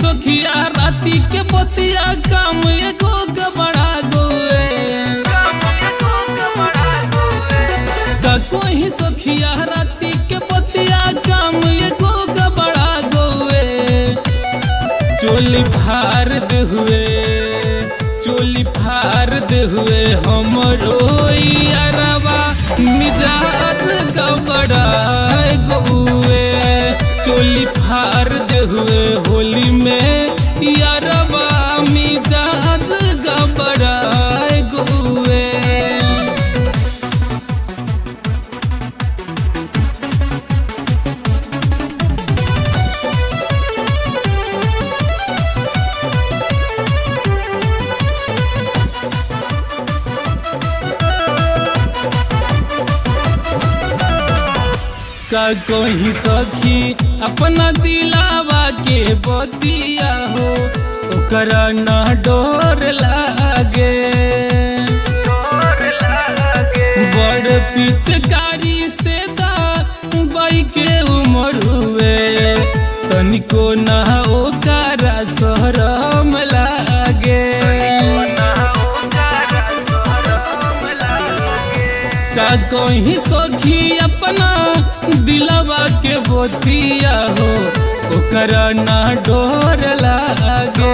सखिया राती के बतिया काम एगो गबड़ा गोए कहीं सखिया राती के बतिया काम एगो गबड़ा गोए चोली फाड़ हुए हमरो यारवा मिजाज गबड़ा गोए चोली फाड़ हुए होली में यारवा मिजाज गबड़ा गोए। का कोई सखी अपना दिलावा के बतिया हो ओकरा ना डोर लागे बड़ पिचकारी से बाई के उमर हुए तनिको ना ओकरा शरम लागे का कोई सखी अपना दिलवा के बोतिया हो ओकरा ना डोर लागे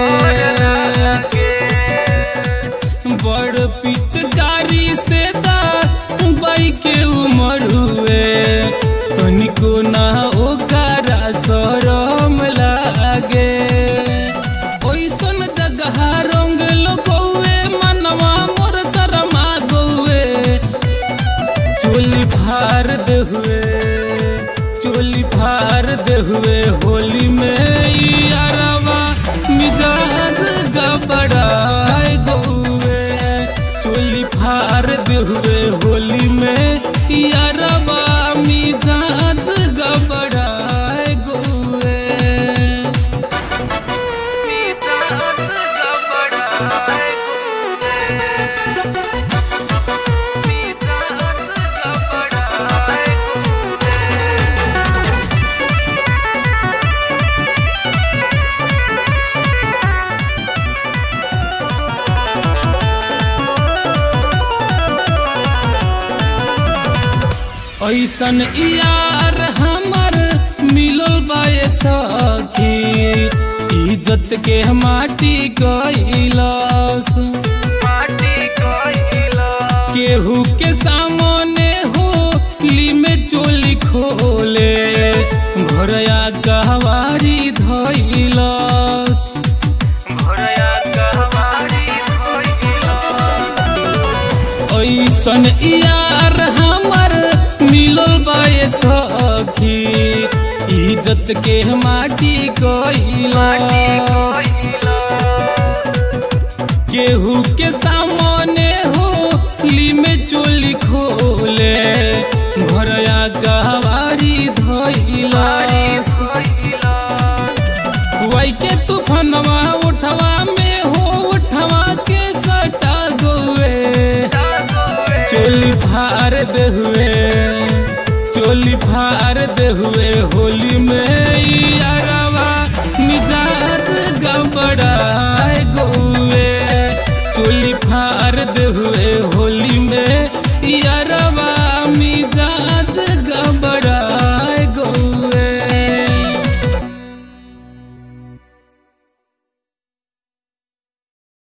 बड़ पिचकारी से बाई के उमर हुए तनिको ना ओकरा शरम लागे ओइसन जगह रंग लगौए मनवा मोर शरमा गौए चोली फाड़ हुए होली में यारवा मिजाज गबड़ा गोए चोली फाड़ हुए होली में यारवा मिजाज गबड़ा गोए ऐसन यार हमर मिलल बाए सखी इज्जत के माटी गइलस केहू के सामने होली में चोली खोले भरया कहवारी धइलस ऐसन यार हमर मिलल बाए सखी इज्जत के माटी गइलस केहू के सामने होली में चोली खोले भरया गहवारी धइलस वही के तूफानवा उठवा में उठवा के सटा गोए चोली फाड़ हुए होली में यारवा मिजाज गबड़ा गोए चोली फाड़ हुए